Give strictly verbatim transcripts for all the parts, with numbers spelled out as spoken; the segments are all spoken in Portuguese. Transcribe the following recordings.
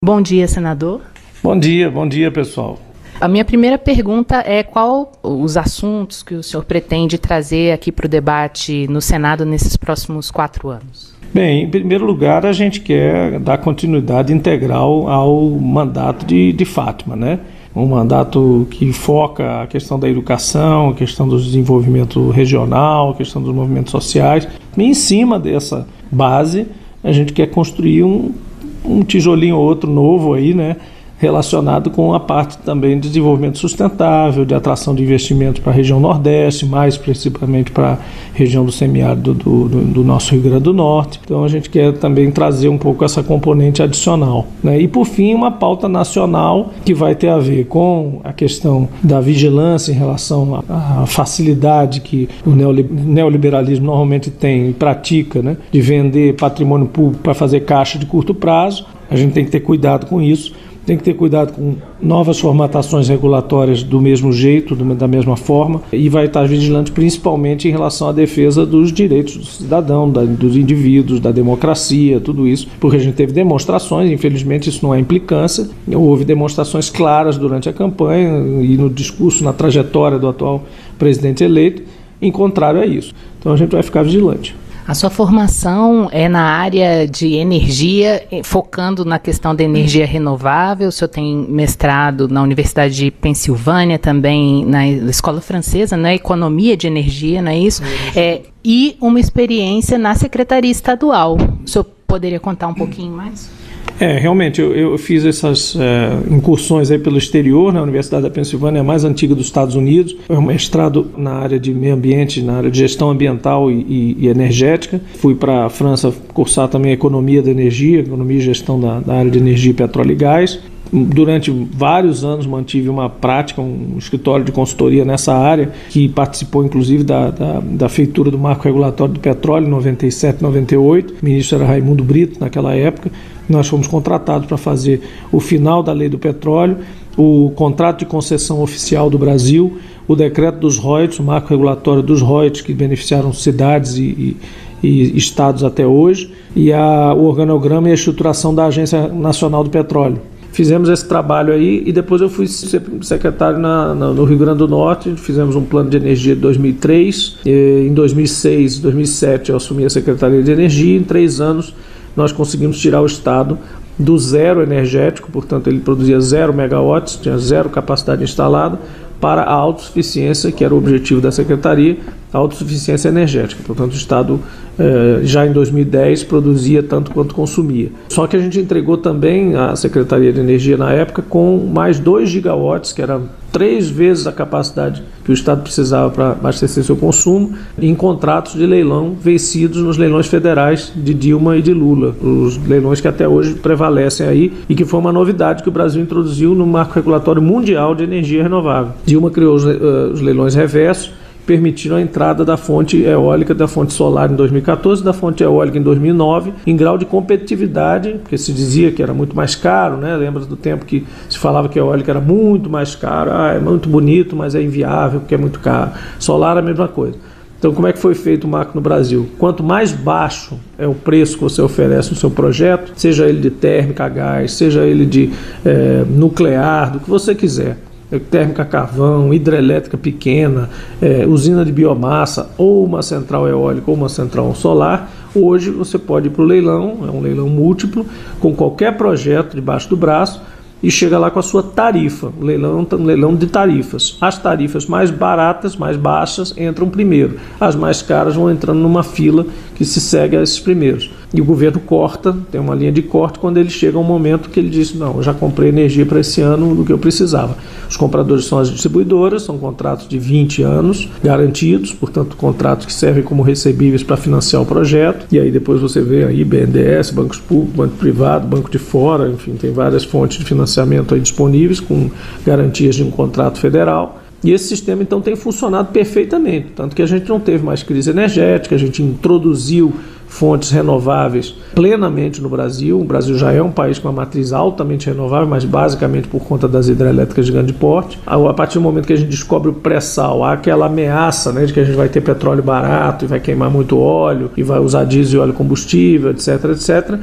Bom dia, senador. Bom dia, bom dia, pessoal. A minha primeira pergunta é qual os assuntos que o senhor pretende trazer aqui para o debate no Senado nesses próximos quatro anos? Bem, em primeiro lugar, a gente quer dar continuidade integral ao mandato de, de Fátima, né? Um mandato que foca a questão da educação, a questão do desenvolvimento regional, a questão dos movimentos sociais. E em cima dessa base, a gente quer construir um, um tijolinho ou outro novo aí, né? Relacionado com a parte também de desenvolvimento sustentável, de atração de investimentos para a região Nordeste, mais principalmente para a região do semiárido do, do, do nosso Rio Grande do Norte. Então a gente quer também trazer um pouco essa componente adicional, né? E por fim, uma pauta nacional que vai ter a ver com a questão da vigilância em relação à, à facilidade que o neoliberalismo normalmente tem e pratica, né? De vender patrimônio público para fazer caixa de curto prazo. A gente tem que ter cuidado com isso. Tem que ter cuidado com novas formatações regulatórias do mesmo jeito, da mesma forma, e vai estar vigilante principalmente em relação à defesa dos direitos do cidadão, da, dos indivíduos, da democracia, tudo isso, porque a gente teve demonstrações, infelizmente isso não é implicância, houve demonstrações claras durante a campanha e no discurso, na trajetória do atual presidente eleito, em contrário a isso. Então a gente vai ficar vigilante. A sua formação é na área de energia, focando na questão da energia renovável. O senhor tem mestrado na Universidade de Pensilvânia, também na Escola Francesa, né? Economia de Energia, não é isso? É, e uma experiência na Secretaria Estadual. O senhor poderia contar um pouquinho mais? É, realmente, eu, eu fiz essas é, incursões aí pelo exterior, na Universidade da Pensilvânia, a mais antiga dos Estados Unidos. É um mestrado na área de meio ambiente, na área de gestão ambiental e, e, e energética. Fui para a França cursar também a economia da energia, economia e gestão da, da área de energia, petróleo e gás. Durante vários anos mantive uma prática, um escritório de consultoria nessa área, que participou inclusive da, da, da feitura do marco regulatório do petróleo em noventa e sete, noventa e oito. O ministro era Raimundo Brito naquela época. Nós fomos contratados para fazer o final da lei do petróleo, o contrato de concessão oficial do Brasil, o decreto dos royalties, o marco regulatório dos royalties que beneficiaram cidades e, e e estados até hoje, e a, o organograma e a estruturação da Agência Nacional do Petróleo. Fizemos esse trabalho aí e depois eu fui secretário na, na, no Rio Grande do Norte. Fizemos um plano de energia de dois mil e três. E em dois mil e seis, dois mil e sete eu assumi a Secretaria de Energia. Em três anos nós conseguimos tirar o estado do zero energético, portanto ele produzia zero megawatts, tinha zero capacidade instalada, para a autossuficiência, que era o objetivo da Secretaria, a autossuficiência energética. Portanto, o Estado, eh, já em dois mil e dez, produzia tanto quanto consumia. Só que a gente entregou também a Secretaria de Energia, na época, com mais dois gigawatts, que era três vezes a capacidade que o Estado precisava para abastecer seu consumo, em contratos de leilão vencidos nos leilões federais de Dilma e de Lula, os leilões que até hoje prevalecem aí e que foi uma novidade que o Brasil introduziu no marco regulatório mundial de energia renovável. Dilma criou os, uh, os leilões reversos, permitiram a entrada da fonte eólica, da fonte solar em dois mil e catorze, da fonte eólica em dois mil e nove, em grau de competitividade, porque se dizia que era muito mais caro, né? Lembra do tempo que se falava que a eólica era muito mais caro, ah, é muito bonito, mas é inviável porque é muito caro. Solar é a mesma coisa. Então, como é que foi feito o marco no Brasil? Quanto mais baixo é o preço que você oferece no seu projeto, seja ele de térmica a gás, seja ele de é, nuclear, do que você quiser, térmica a carvão, hidrelétrica pequena, é, usina de biomassa, ou uma central eólica ou uma central solar, hoje você pode ir para o leilão, é um leilão múltiplo, com qualquer projeto debaixo do braço, e chega lá com a sua tarifa. O leilão é um leilão de tarifas. As tarifas mais baratas, mais baixas, entram primeiro. As mais caras vão entrando numa fila que se segue a esses primeiros. E o governo corta, tem uma linha de corte, quando ele chega a um momento que ele diz, não, eu já comprei energia para esse ano do que eu precisava. Os compradores são as distribuidoras, são contratos de vinte anos garantidos, portanto contratos que servem como recebíveis para financiar o projeto, e aí depois você vê aí B N D E S, bancos públicos, banco privado, banco de fora, enfim, tem várias fontes de financiamento aí disponíveis com garantias de um contrato federal. E esse sistema, então, tem funcionado perfeitamente, tanto que a gente não teve mais crise energética, a gente introduziu fontes renováveis plenamente no Brasil. O Brasil já é um país com uma matriz altamente renovável, mas basicamente por conta das hidrelétricas de grande porte. A partir do momento que a gente descobre o pré-sal, há aquela ameaça, né, de que a gente vai ter petróleo barato e vai queimar muito óleo e vai usar diesel e óleo combustível, etc, etcétera.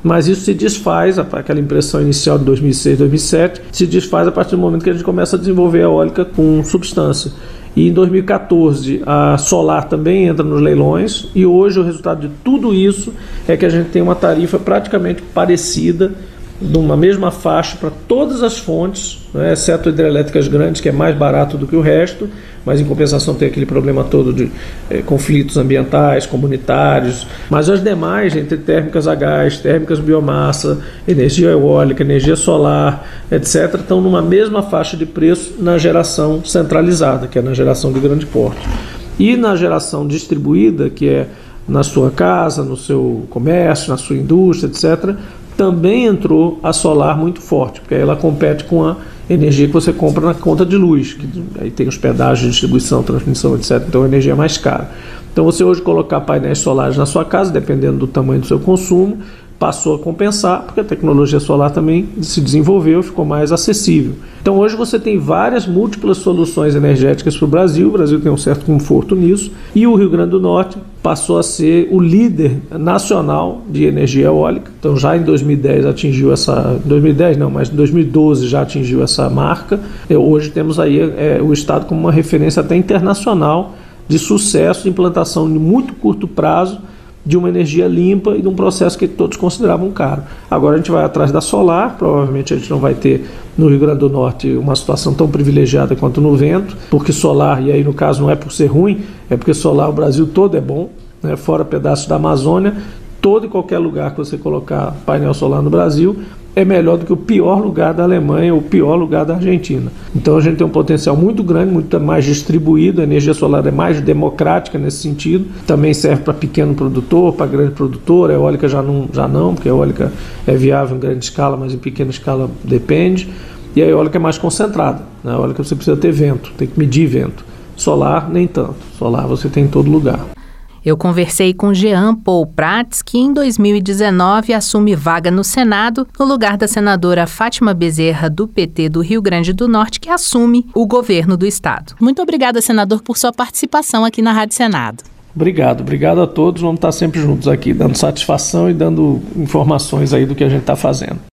mas isso se desfaz, aquela impressão inicial de dois mil e seis, dois mil e sete, se desfaz a partir do momento que a gente começa a desenvolver a eólica com substância. E em dois mil e quatorze a solar também entra nos leilões, e hoje o resultado de tudo isso é que a gente tem uma tarifa praticamente parecida, numa mesma faixa para todas as fontes, né, exceto hidrelétricas grandes, que é mais barato do que o resto, mas em compensação tem aquele problema todo de eh, conflitos ambientais, comunitários, mas as demais, entre térmicas a gás, térmicas biomassa, energia eólica, energia solar, etcétera, estão numa mesma faixa de preço na geração centralizada, que é na geração de grande porte. E na geração distribuída, que é na sua casa, no seu comércio, na sua indústria, etcétera, também entrou a solar muito forte, porque aí ela compete com a energia que você compra na conta de luz, que aí tem os pedágios de distribuição, transmissão, etcétera. Então a energia é mais cara. Então você hoje colocar painéis solares na sua casa, dependendo do tamanho do seu consumo, passou a compensar, porque a tecnologia solar também se desenvolveu, ficou mais acessível. Então hoje você tem várias múltiplas soluções energéticas para o Brasil, o Brasil tem um certo conforto nisso, e o Rio Grande do Norte passou a ser o líder nacional de energia eólica. Então já em dois mil e dez atingiu essa, dois mil e dez não, mas em dois mil e doze já atingiu essa marca. E hoje temos aí é, o estado como uma referência até internacional de sucesso de implantação de muito curto prazo de uma energia limpa e de um processo que todos consideravam caro. Agora a gente vai atrás da solar, provavelmente a gente não vai ter no Rio Grande do Norte uma situação tão privilegiada quanto no vento, porque solar, e aí no caso não é por ser ruim, é porque solar o Brasil todo é bom, né? Fora pedaços da Amazônia, todo e qualquer lugar que você colocar painel solar no Brasil é melhor do que o pior lugar da Alemanha ou o pior lugar da Argentina. Então a gente tem um potencial muito grande, muito mais distribuído, a energia solar é mais democrática nesse sentido, também serve para pequeno produtor, para grande produtor, a eólica já não, já não, porque a eólica é viável em grande escala, mas em pequena escala depende, e a eólica é mais concentrada, na eólica você precisa ter vento, tem que medir vento, solar nem tanto, solar você tem em todo lugar. Eu conversei com Jean Paul Prats, que em dois mil e dezenove assume vaga no Senado, no lugar da senadora Fátima Bezerra, do P T do Rio Grande do Norte, que assume o governo do estado. Muito obrigada, senador, por sua participação aqui na Rádio Senado. Obrigado, obrigado a todos. Vamos estar sempre juntos aqui, dando satisfação e dando informações aí do que a gente está fazendo.